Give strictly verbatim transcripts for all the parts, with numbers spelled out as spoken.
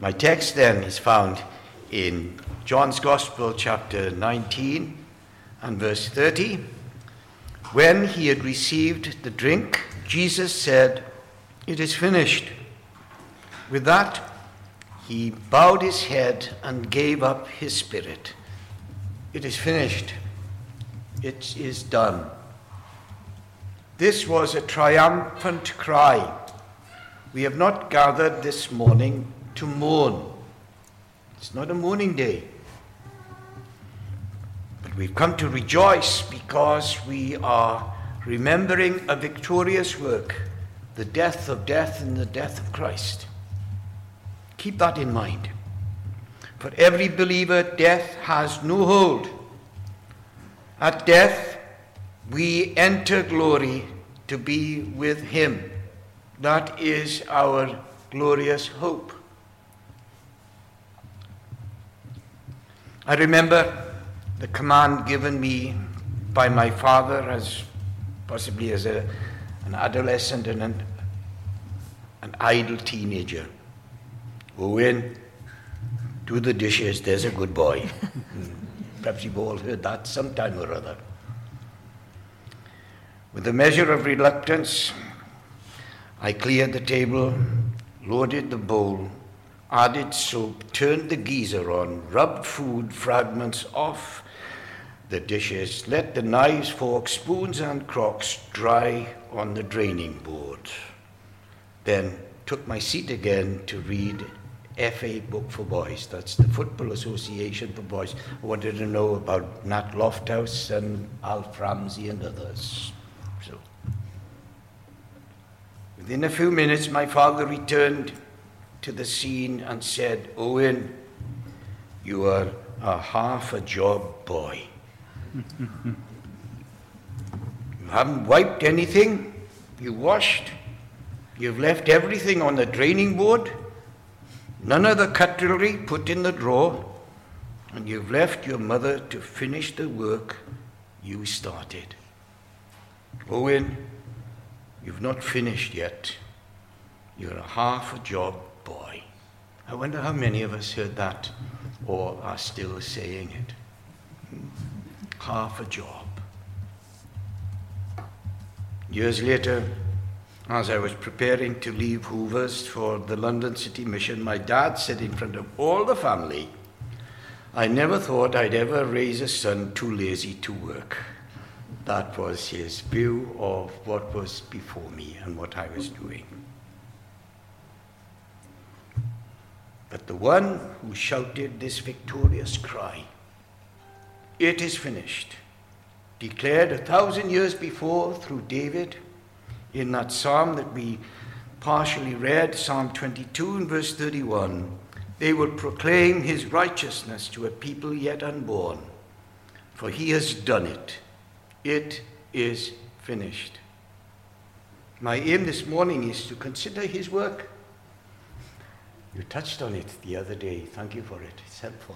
My text then is found in John's Gospel, chapter nineteen and verse thirty. When he had received the drink, Jesus said, "It is finished." With that, he bowed his head and gave up his spirit. It is finished. It is done. This was a triumphant cry. We have not gathered this morning to mourn. It's not a mourning day. But we've come to rejoice because we are remembering a victorious work, the death of death and the death of Christ. Keep that in mind. For every believer, death has no hold. At death, we enter glory to be with him. That is our glorious hope. I remember the command given me by my father as possibly as a, an adolescent and an, an idle teenager. Go in, do the dishes, there's a good boy. Perhaps you've all heard that sometime or other. With a measure of reluctance, I cleared the table, loaded the bowl, added soap, turned the geyser on, rubbed food fragments off the dishes, let the knives, forks, spoons, and crocks dry on the draining board. Then took my seat again to read F A Book for Boys. That's the Football Association for Boys. I wanted to know about Nat Lofthouse and Alf Ramsey and others. So, within a few minutes, my father returned to the scene and said, "Owen, you are a half a job boy. You haven't wiped anything, you washed, you've left everything on the draining board, none of the cutlery put in the drawer, and you've left your mother to finish the work you started. Owen, you've not finished yet. You're a half a job boy." I wonder how many of us heard that or are still saying it. Half a job. Years later, as I was preparing to leave Hoover's for the London City Mission, my dad said in front of all the family, "I never thought I'd ever raise a son too lazy to work." That was his view of what was before me and what I was doing. But the one who shouted this victorious cry, "It is finished," declared a thousand years before through David in that psalm that we partially read, Psalm twenty-two and verse thirty-one, "They will proclaim his righteousness to a people yet unborn, for he has done it. It is finished." My aim this morning is to consider his work. You touched on it the other day. Thank you for it. It's helpful.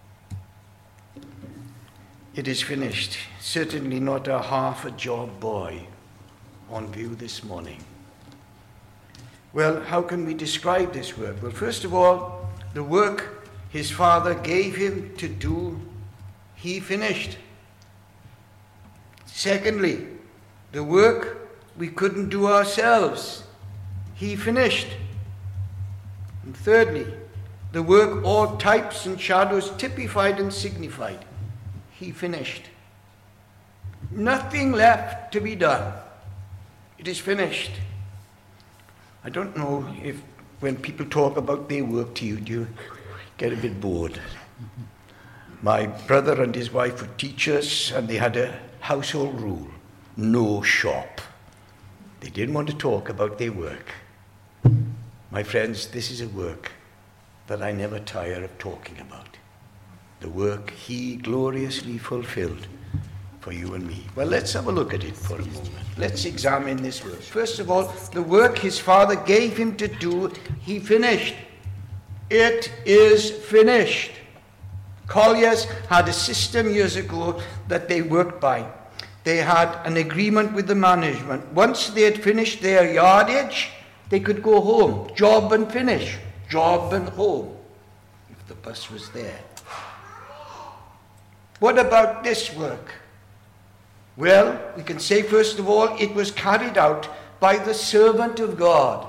It is finished. Certainly not a half a job boy on view this morning. Well, how can we describe this work? Well, first of all, the work his father gave him to do, he finished. Secondly, the work we couldn't do ourselves, he finished. And thirdly, the work all types and shadows typified and signified, he finished. Nothing left to be done. It is finished. I don't know if when people talk about their work to you, do you get a bit bored? My brother and his wife were teachers, and they had a household rule: no shop. They didn't want to talk about their work. My friends, this is a work that I never tire of talking about. The work he gloriously fulfilled for you and me. Well, let's have a look at it for a moment. Let's examine this work. First of all, the work his father gave him to do, he finished. It is finished. Colliers had a system years ago that they worked by. They had an agreement with the management. Once they had finished their yardage, they could go home, job and finish. job and home, if the bus was there. What about this work? Well, we can say first of all, it was carried out by the servant of God.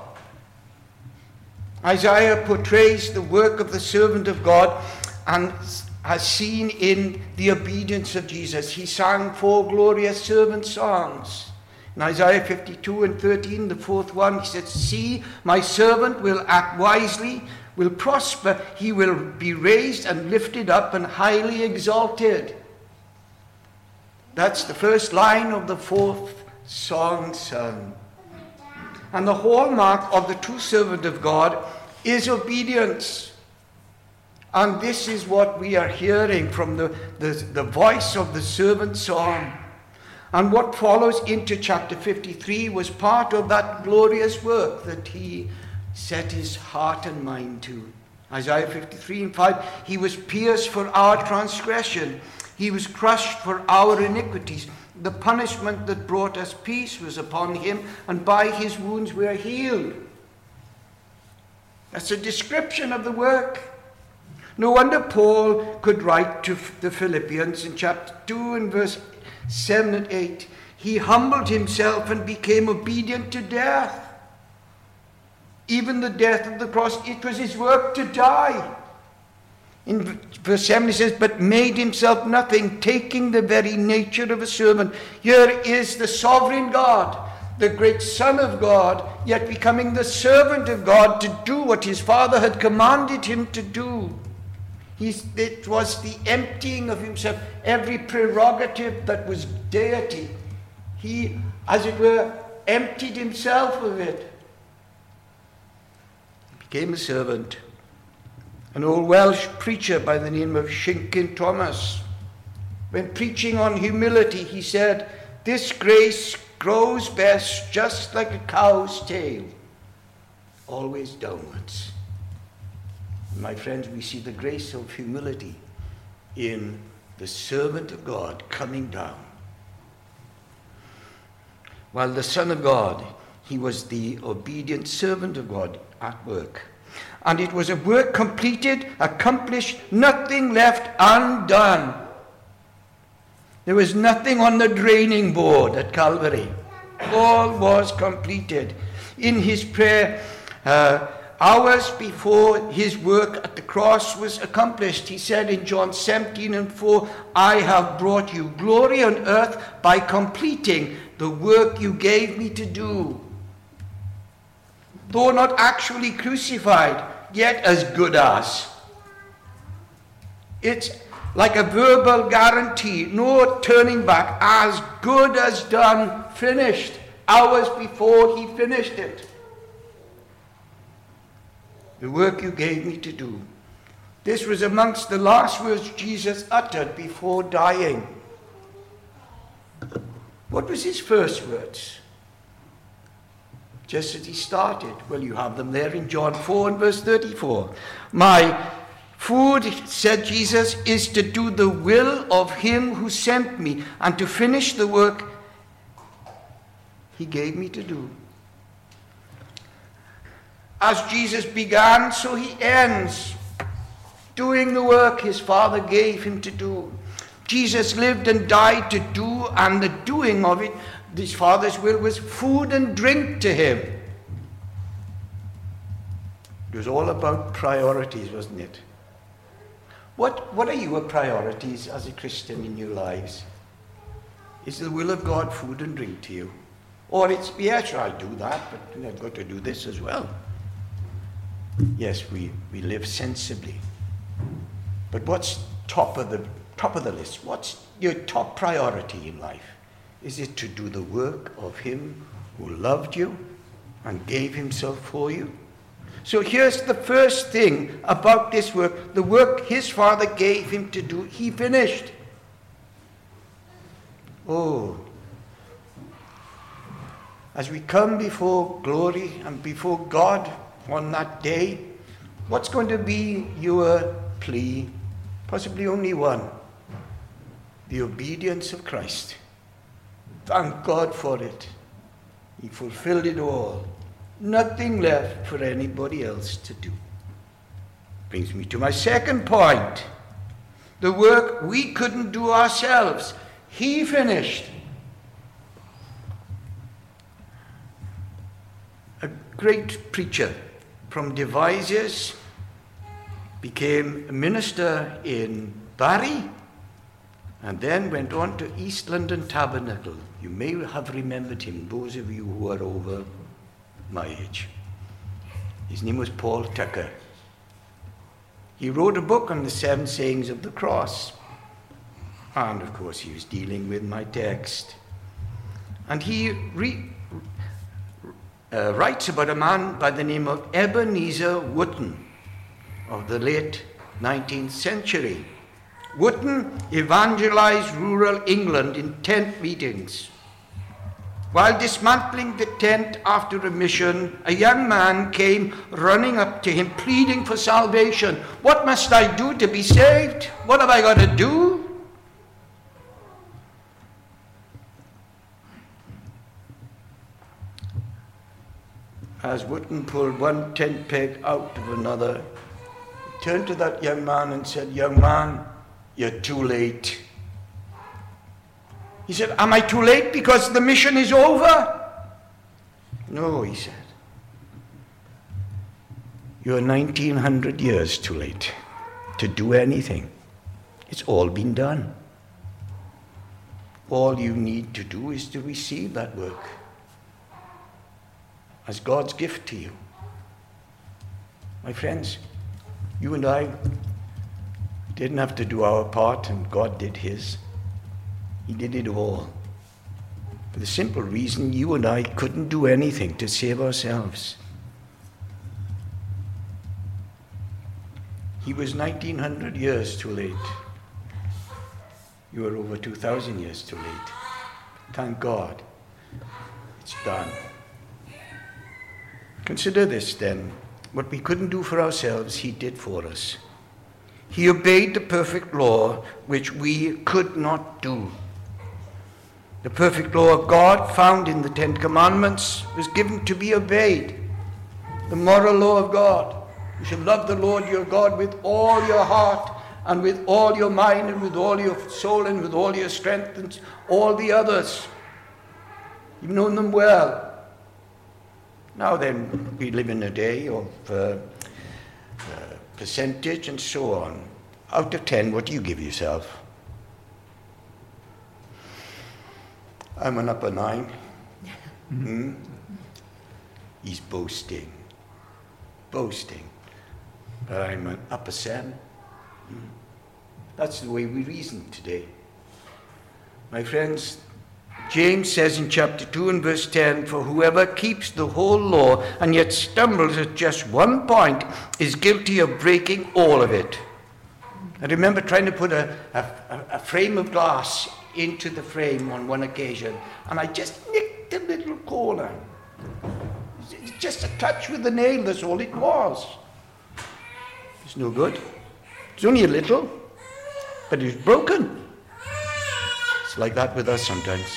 Isaiah portrays the work of the servant of God and has seen in the obedience of Jesus. He sang four glorious servant songs. In Isaiah fifty-two and thirteen, the fourth one, he said, "See, my servant will act wisely, will prosper. He will be raised and lifted up and highly exalted." That's the first line of the fourth song sung. And the hallmark of the true servant of God is obedience. And this is what we are hearing from the, the, the voice of the servant song. And what follows into chapter fifty-three was part of that glorious work that he set his heart and mind to. Isaiah fifty-three and five, "He was pierced for our transgression. He was crushed for our iniquities. The punishment that brought us peace was upon him, and by his wounds we are healed." That's a description of the work. No wonder Paul could write to the Philippians in chapter two and verse seven and eight, "He humbled himself and became obedient to death, even the death of the cross." It was his work to die. In verse seven he says, "But made himself nothing, taking the very nature of a servant." Here is the sovereign God, the great Son of God, yet becoming the servant of God to do what his Father had commanded him to do. He's, it was the emptying of himself, every prerogative that was deity. He, as it were, emptied himself of it. He became a servant. An old Welsh preacher by the name of Shinkin Thomas, when preaching on humility, he said, "This grace grows best just like a cow's tail, always downwards." My friends, we see the grace of humility in the servant of God coming down. While the Son of God, he was the obedient servant of God at work. And it was a work completed, accomplished, nothing left undone. There was nothing on the draining board at Calvary. All was completed. In his prayer, uh, hours before his work at the cross was accomplished, he said in John seventeen and four, "I have brought you glory on earth by completing the work you gave me to do." Though not actually crucified, yet as good as. It's like a verbal guarantee, no turning back, as good as done, finished, hours before he finished it. The work you gave me to do. This was amongst the last words Jesus uttered before dying. What was his first words? Just as he started. Well, you have them there in John four and verse thirty-four. "My food," said Jesus, "is to do the will of him who sent me and to finish the work he gave me to do." As Jesus began, so he ends, doing the work his Father gave him to do. Jesus lived and died to do, and the doing of it, his Father's will, was food and drink to him. It was all about priorities, wasn't it? What, what are your priorities as a Christian in your lives? Is the will of God food and drink to you? Or it's, yes, I'll do that, but I've got to do this as well. Yes, we, we live sensibly. But what's top of the top of the list? What's your top priority in life? Is it to do the work of him who loved you and gave himself for you? So here's the first thing about this work. The work his Father gave him to do, he finished. Oh, as we come before glory and before God on that day, what's going to be your plea? Possibly only one. The obedience of Christ. Thank God for it. He fulfilled it all. Nothing left for anybody else to do. Brings me to my second point. The work we couldn't do ourselves, he finished. A great preacher from Devizes became a minister in Barry and then went on to East London Tabernacle. You may have remembered him, those of you who are over my age. His name was Paul Tucker. He wrote a book on the seven sayings of the cross. And of course he was dealing with my text. And he re- uh, writes about a man by the name of Ebenezer Wotton of the late nineteenth century. Wotton evangelized rural England in tent meetings. While dismantling the tent after a mission, a young man came running up to him, pleading for salvation. What must I do to be saved? What have I got to do? As Wotton pulled one tent peg out of another, he turned to that young man and said, "Young man, you're too late." He said, "Am I too late because the mission is over?" "No," he said. "You're nineteen hundred years too late to do anything. It's all been done. All you need to do is to receive that work as God's gift to you." My friends, you and I didn't have to do our part, and God did his. He did it all. For the simple reason you and I couldn't do anything to save ourselves. He was nineteen hundred years too late. You are over two thousand years too late. Thank God. It's done. Consider this then. What we couldn't do for ourselves, he did for us. He obeyed the perfect law which we could not do. The perfect law of God found in the Ten Commandments was given to be obeyed. The moral law of God. You shall love the Lord your God with all your heart and with all your mind and with all your soul and with all your strength and all the others. You've known them well. Now then, we live in a day of uh, uh, percentage and so on. Out of ten, what do you give yourself? I'm an upper nine. Hmm? He's boasting. Boasting. But I'm an upper seven. Hmm? That's the way we reason today. My friends, James says in chapter two and verse ten, "For whoever keeps the whole law and yet stumbles at just one point is guilty of breaking all of it." I remember trying to put a, a, a frame of glass into the frame on one occasion, and I just nicked a little corner. It's just a touch with the nail, that's all it was. It's no good. It's only a little, but it's broken. It's like that with us sometimes.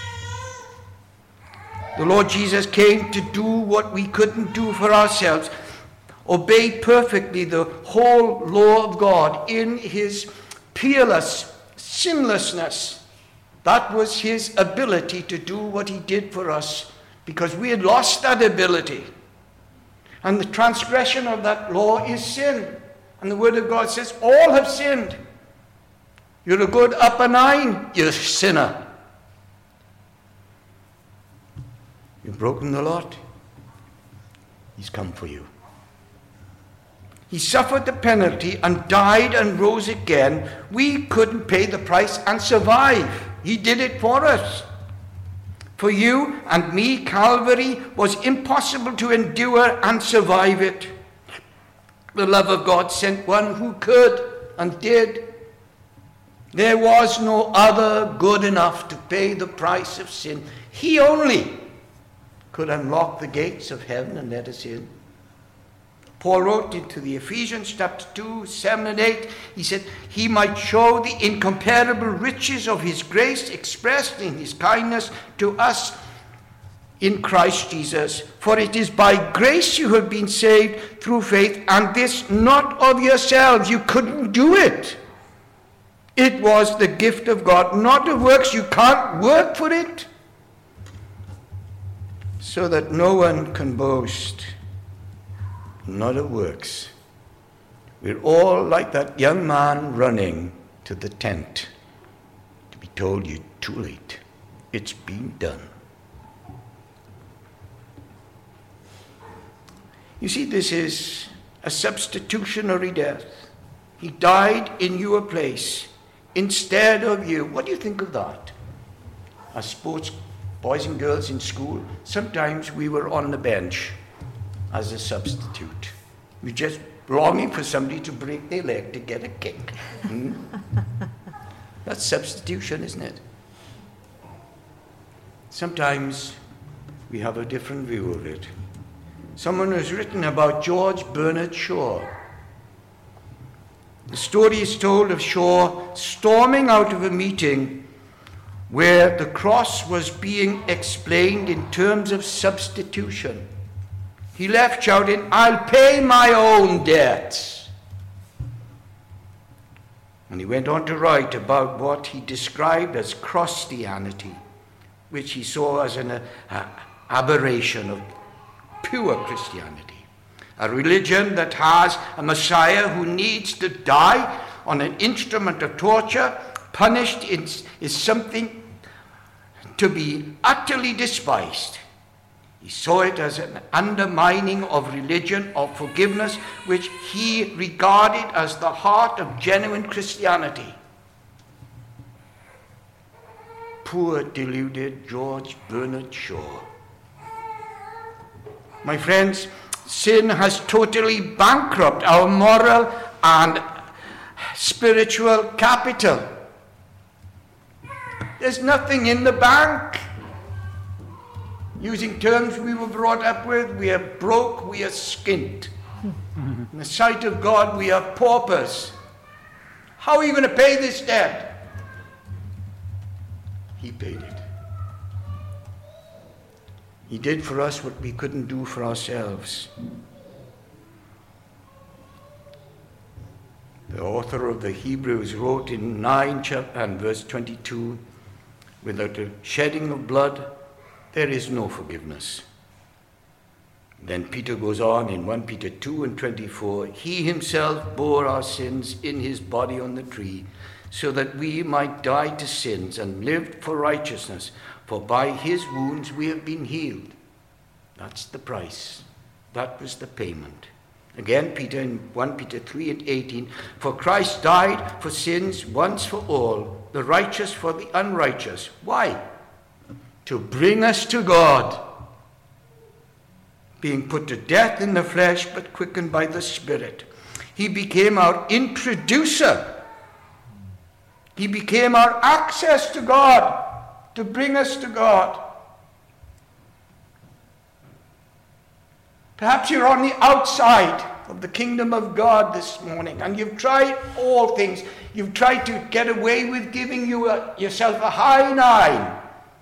The Lord Jesus came to do what we couldn't do for ourselves, obeyed perfectly the whole law of God in his peerless sinlessness. That was his ability to do what he did for us, because we had lost that ability. And the transgression of that law is sin. And the word of God says all have sinned. You're a good upper nine, you're a sinner. You've broken the lot. He's come for you. He suffered the penalty and died and rose again. We couldn't pay the price and survive. He did it for us. For you and me, Calvary was impossible to endure and survive it. The love of God sent one who could and did. There was no other good enough to pay the price of sin. He only could unlock the gates of heaven and let us in. Paul wrote into the Ephesians chapter two, seven and eight, he said, "He might show the incomparable riches of his grace expressed in his kindness to us in Christ Jesus. For it is by grace you have been saved through faith, and this not of yourselves. You couldn't do it. It was the gift of God, not of works. You can't work for it, so that no one can boast. Not of works. We're all like that young man running to the tent to be told you're too late. It's been done. You see, this is a substitutionary death. He died in your place instead of you. What do you think of that? As sports boys and girls in school, sometimes we were on the bench as a substitute. We just longing for somebody to break their leg to get a kick. Hmm? That's substitution, isn't it? Sometimes we have a different view of it. Someone has written about George Bernard Shaw. The story is told of Shaw storming out of a meeting where the cross was being explained in terms of substitution. He left shouting, "I'll pay my own debts." And he went on to write about what he described as Christianity, which he saw as an uh, aberration of pure Christianity. A religion that has a Messiah who needs to die on an instrument of torture, punished, is, is something to be utterly despised. He saw it as an undermining of religion, of forgiveness, which he regarded as the heart of genuine Christianity. Poor, deluded George Bernard Shaw. My friends, sin has totally bankrupted our moral and spiritual capital. There's nothing in the bank. Using terms we were brought up with, we are broke, we are skint. In the sight of God, we are paupers. How are you going to pay this debt? He paid it. He did for us what we couldn't do for ourselves. The author of the Hebrews wrote in nine chapter and verse twenty-two, "Without the shedding of blood, there is no forgiveness." Then Peter goes on in First Peter two and twenty-four, "He himself bore our sins in his body on the tree, so that we might die to sins and live for righteousness. For by his wounds we have been healed." That's the price. That was the payment. Again, Peter in First Peter three and eighteen, "For Christ died for sins once for all, the righteous for the unrighteous." Why? To bring us to God, being put to death in the flesh, but quickened by the Spirit. He became our introducer. He became our access to God, to bring us to God. Perhaps you're on the outside of the kingdom of God this morning, and you've tried all things. You've tried to get away with giving you a, yourself a high nine.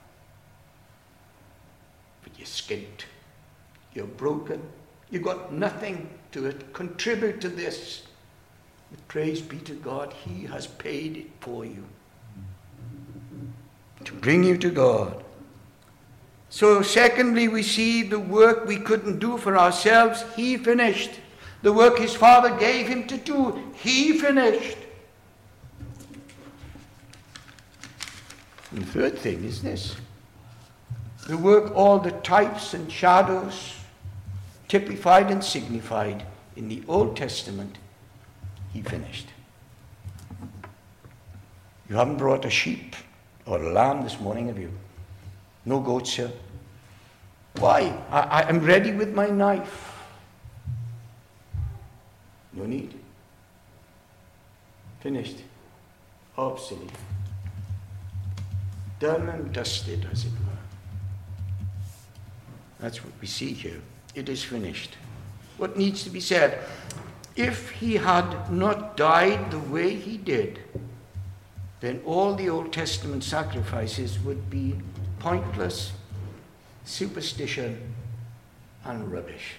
But you're skint. You're broken. You've got nothing to contribute to this. But praise be to God, he has paid it for you, to bring you to God. So secondly, we see the work we couldn't do for ourselves, he finished. The work his Father gave him to do, he finished. And the third thing is this: the work all the types and shadows typified and signified in the Old Testament, he finished. You haven't brought a sheep or a lamb this morning, have you? No goats, sir. Why? I, I'm ready with my knife. No need. Finished. Obsolete. Done and dusted, as it were. That's what we see here. It is finished. What needs to be said? If he had not died the way he did, then all the Old Testament sacrifices would be pointless, superstition, and rubbish.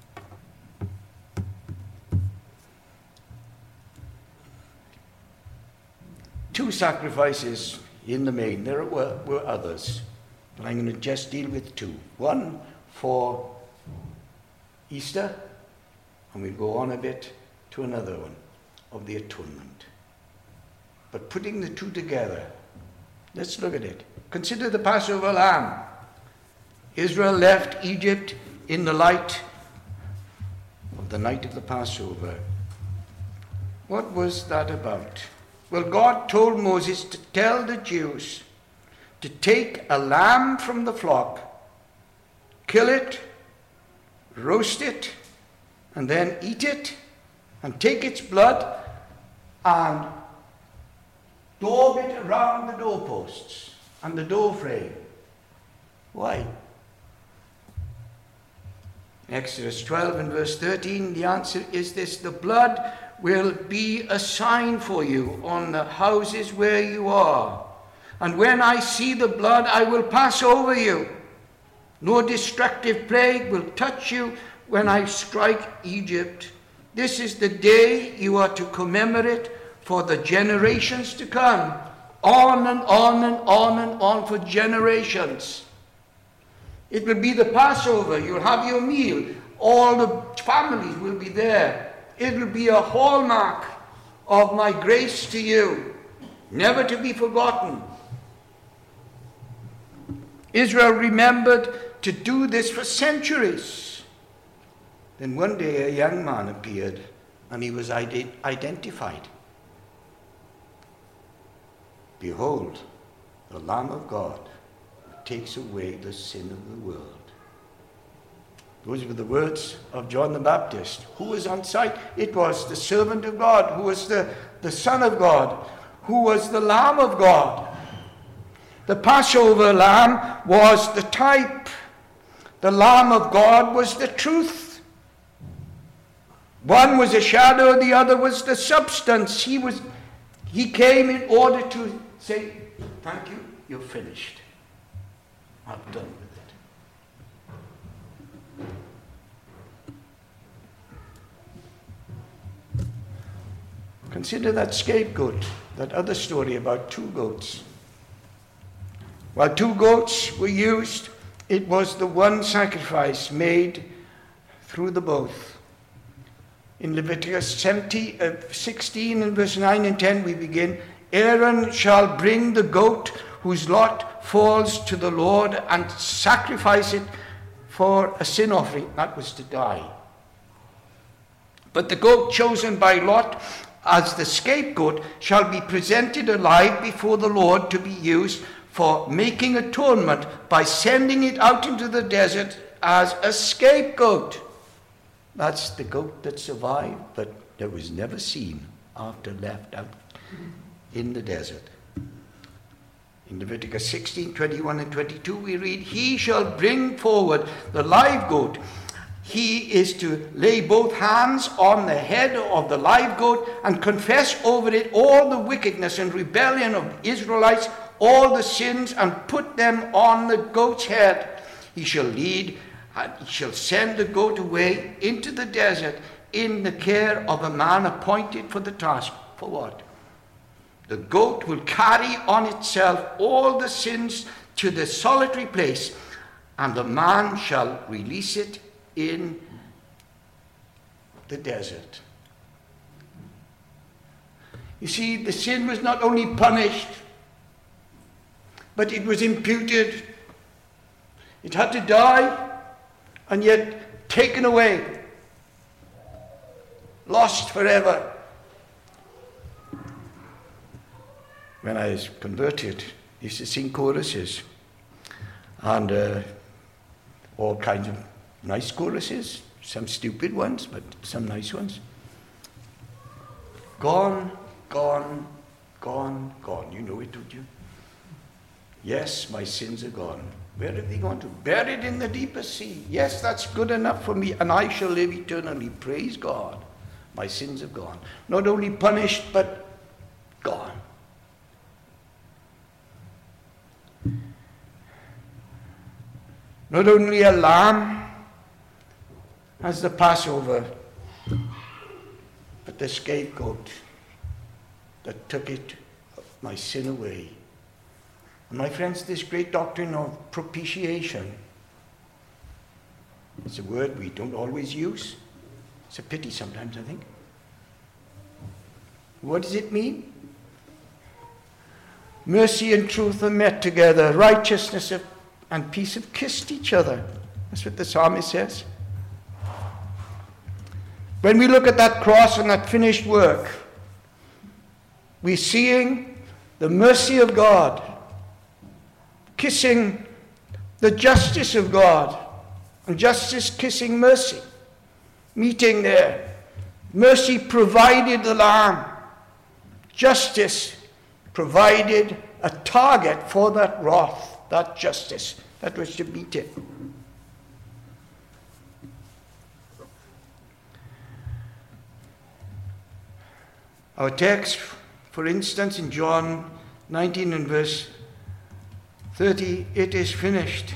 Two sacrifices in the main. There were, were others, but I'm going to just deal with two. One for Easter, and we'll go on a bit to another one of the atonement. But putting the two together, let's look at it. Consider the Passover lamb. Israel left Egypt in the light of the night of the Passover. What was that about? Well, God told Moses to tell the Jews to take a lamb from the flock, kill it, roast it, and then eat it, and take its blood and daub it around the doorposts and the door frame. Why? Exodus twelve and verse thirteen, the answer is this: the blood will be a sign for you on the houses where you are. And when I see the blood, I will pass over you. No destructive plague will touch you when I strike Egypt. This is the day you are to commemorate for the generations to come. On and on and on and on for generations. It will be the Passover. You'll have your meal. All the families will be there. It will be a hallmark of my grace to you, never to be forgotten. Israel remembered to do this for centuries. Then one day a young man appeared, and he was ident- identified. Behold, the Lamb of God who takes away the sin of the world. Those were the words of John the Baptist. Who was on site? It was the servant of God, who was the, the Son of God, who was the Lamb of God. The Passover lamb was the type. The Lamb of God was the truth. One was a shadow, the other was the substance. He was, he came in order to say, thank you, you're finished. I'm done with it. Consider that scapegoat, that other story about two goats. While two goats were used, it was the one sacrifice made through the both. In Leviticus seventy, uh, sixteen and verse nine and ten we begin, Aaron shall bring the goat whose lot falls to the Lord and sacrifice it for a sin offering. That was to die. But the goat chosen by Lot as the scapegoat shall be presented alive before the Lord to be used for making atonement by sending it out into the desert as a scapegoat. That's the goat that survived, but that was never seen after left out in the desert. In Leviticus sixteen, twenty-one and twenty-two we read, he shall bring forward the live goat. He is to lay both hands on the head of the live goat and confess over it all the wickedness and rebellion of Israelites, all the sins, and put them on the goat's head. He shall lead, and he shall send the goat away into the desert in the care of a man appointed for the task. For what? The goat will carry on itself all the sins to the solitary place, and the man shall release it in the desert. You see, the sin was not only punished, but it was imputed. It had to die, and yet taken away, lost forever. When I was converted, I used to sing choruses, and uh, all kinds of nice choruses, some stupid ones, but some nice ones. Gone, gone, gone, gone. You know it, don't you? Yes, my sins are gone. Where have they gone to? Buried in the deepest sea. Yes, that's good enough for me, and I shall live eternally. Praise God. My sins have gone. Not only punished, but gone. Not only a lamb as the Passover, but the scapegoat that took it, my sin away. And my friends, this great doctrine of propitiation, it's a word we don't always use. It's a pity sometimes, I think. What does it mean? Mercy and truth are met together. Righteousness and peace have kissed each other. That's what the psalmist says. When we look at that cross and that finished work, we're seeing the mercy of God kissing the justice of God, and justice kissing mercy, meeting there. Mercy provided the lamb. Justice provided a target for that wrath, that justice that was to meet it. Our text, for instance, in John nineteen and verse thirty, it is finished.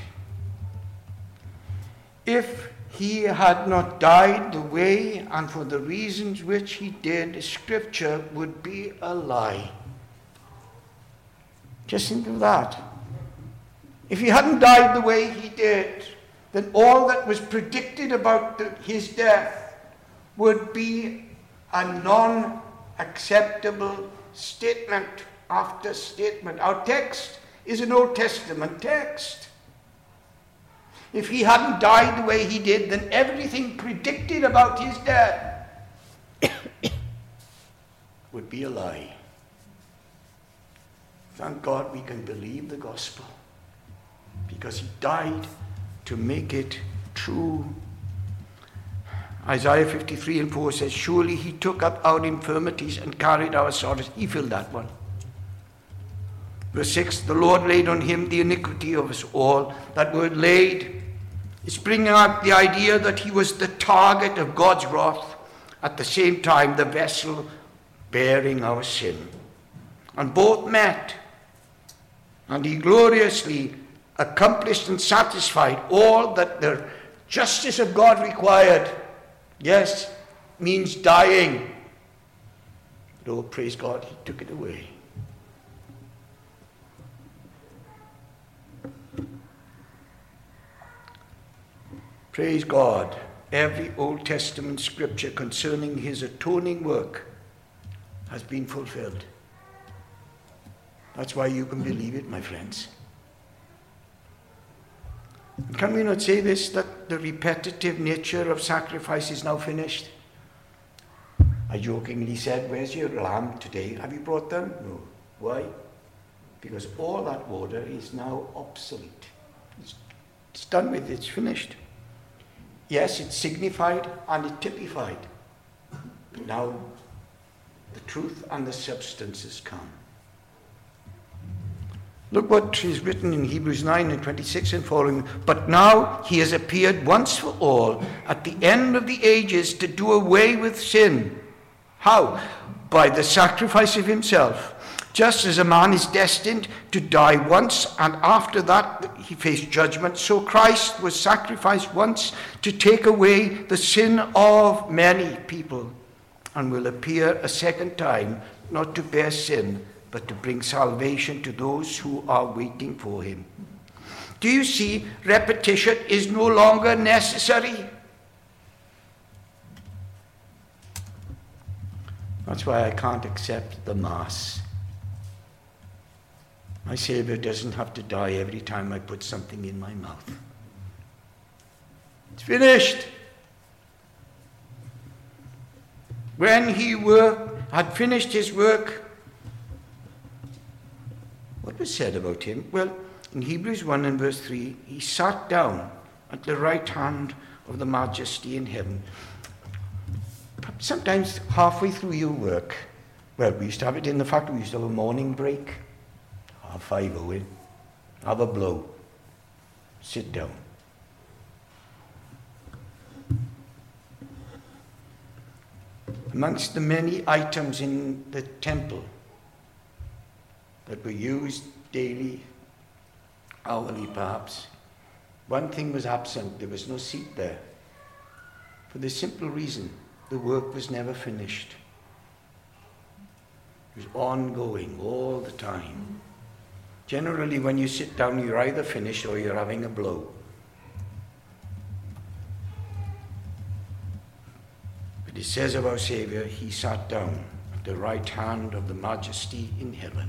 If he had not died the way and for the reasons which he did, Scripture would be a lie. Just think of that. If he hadn't died the way he did, then all that was predicted about the, his death would be a non-acceptable statement after statement. Our text is an Old Testament text. If he hadn't died the way he did, then everything predicted about his death would be a lie. Thank God we can believe the gospel, because he died to make it true. Isaiah fifty-three and four says, surely he took up our infirmities and carried our sorrows. He filled that one. Verse six, the Lord laid on him the iniquity of us all. That word laid is bringing out the idea that he was the target of God's wrath, at the same time the vessel bearing our sin. And both met, and he gloriously accomplished and satisfied all that the justice of God required. Yes, means dying. But oh, praise God, he took it away. Praise God, every Old Testament scripture concerning his atoning work has been fulfilled. That's why you can believe it, my friends. And can we not say this, that the repetitive nature of sacrifice is now finished? I jokingly said, where's your lamb today? Have you brought them? No. Why? Because all that order is now obsolete. It's, it's done with, it's finished. Yes, it signified and it typified. But now the truth and the substance has come. Look what is written in Hebrews nine and twenty-six and following. But now he has appeared once for all at the end of the ages to do away with sin. How? By the sacrifice of himself. Just as a man is destined to die once and after that he faced judgment, so Christ was sacrificed once to take away the sin of many people, and will appear a second time, not to bear sin, but to bring salvation to those who are waiting for him. Do you see? Repetition is no longer necessary. That's why I can't accept the Mass. My Savior doesn't have to die every time I put something in my mouth. It's finished. When he work, had finished his work, what was said about him? Well, in Hebrews one and verse three, he sat down at the right hand of the Majesty in heaven. Sometimes halfway through your work, well, we used to have it in the factory, we used to have a morning break. Have five oh in, have a blow, sit down. Amongst the many items in the temple that were used daily, hourly perhaps, One thing was absent. There was no seat there. For the simple reason, the work was never finished. It was ongoing all the time. Generally, when you sit down, you're either finished or you're having a blow. But it says of our Saviour, he sat down at the right hand of the Majesty in heaven.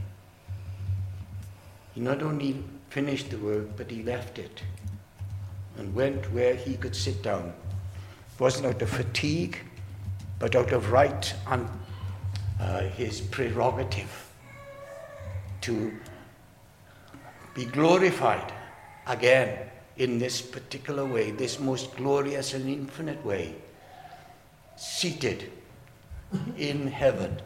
He not only finished the work, but he left it and went where he could sit down. It wasn't out of fatigue, but out of right and uh, his prerogative to be glorified again in this particular way, this most glorious and infinite way, seated in heaven,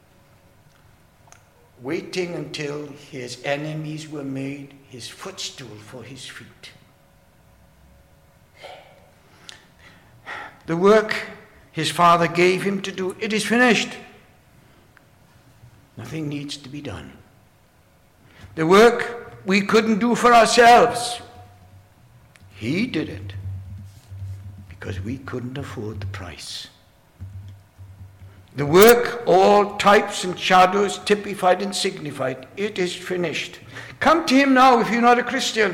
waiting until his enemies were made his footstool for his feet. The work his Father gave him to do, it is finished. Nothing needs to be done. The work we couldn't do for ourselves, he did it because we couldn't afford the price. The work, all types and shadows, typified and signified, it is finished. Come to him now if you're not a Christian.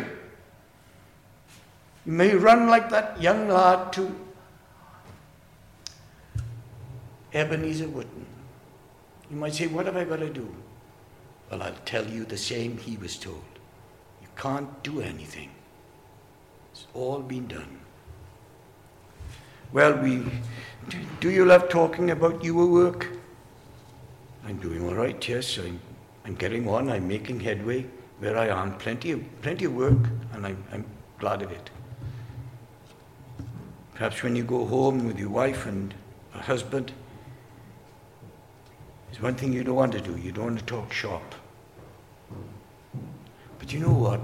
You may run like that young lad to Ebenezer Wooten. You might say, what have I got to do? Well, I'll tell you the same he was told. You can't do anything. It's all been done. Well, we, do you love talking about your work? I'm doing all right, yes. I'm, I'm getting on. I'm making headway where I am. Plenty of, plenty of work, and I'm, I'm glad of it. Perhaps when you go home with your wife and a husband, there's one thing you don't want to do. You don't want to talk shop. But you know what?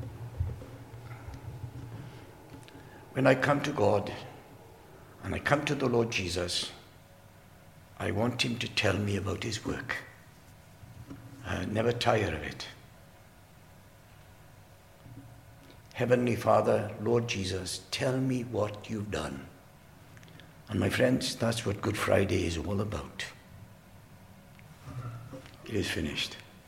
When I come to God and I come to the Lord Jesus, I want him to tell me about his work. I never tire of it. Heavenly Father, Lord Jesus, tell me what you've done. And my friends, that's what Good Friday is all about. It is finished.